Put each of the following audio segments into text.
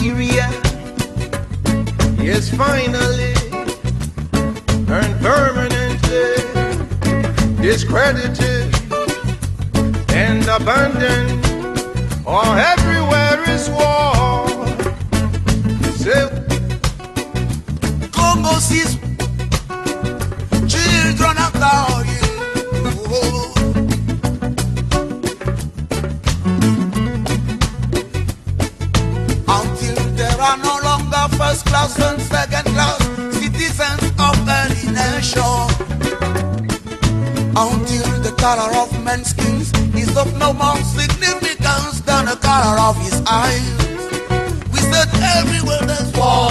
Nigeria is finally and permanently discredited and abandoned, or everywhere is war. Say, Congo sees children are dying. Until there are no longer first class and second class citizens of any nation. Until the color of men's skins is of no more significance than the color of his eyes. We said everywhere there's war.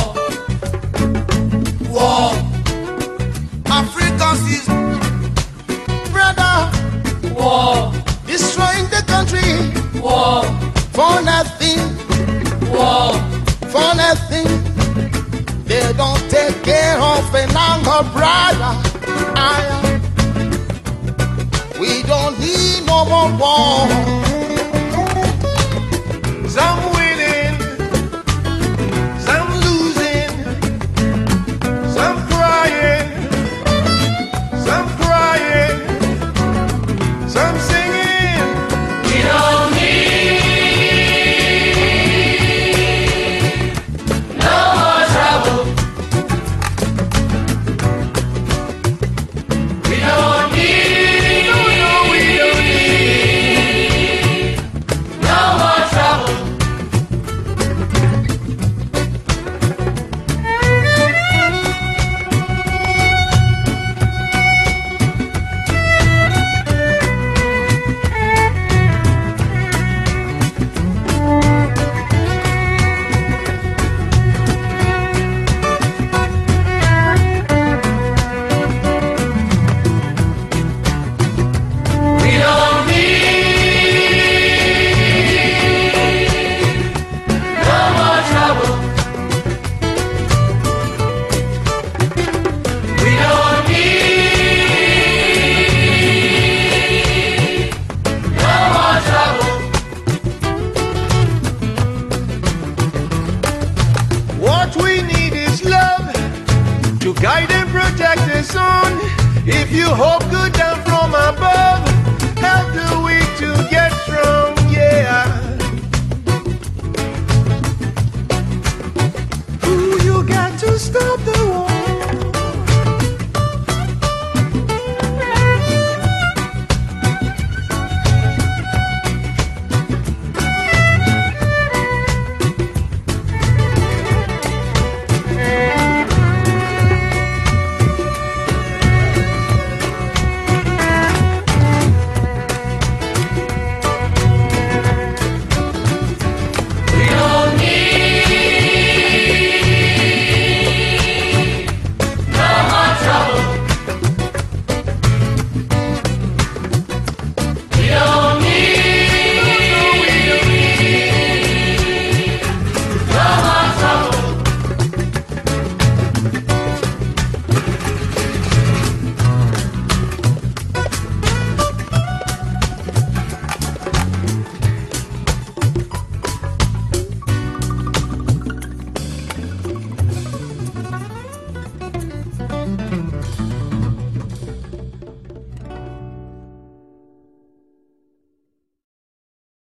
War. Africa sees brother. War. destroying the country. War. For nothing. War. For nothing. They don't take care of a longer brother. We don't need no more war. Some winning, some losing, some crying, some singing. We don't need no more trouble. We don't need no more trouble. We don't need no more trouble. We don't need no more trouble. What we need is love to guide and protect the sun. If you hope good down from above, help the weak to get strong, yeah. Ooh, you got to stop the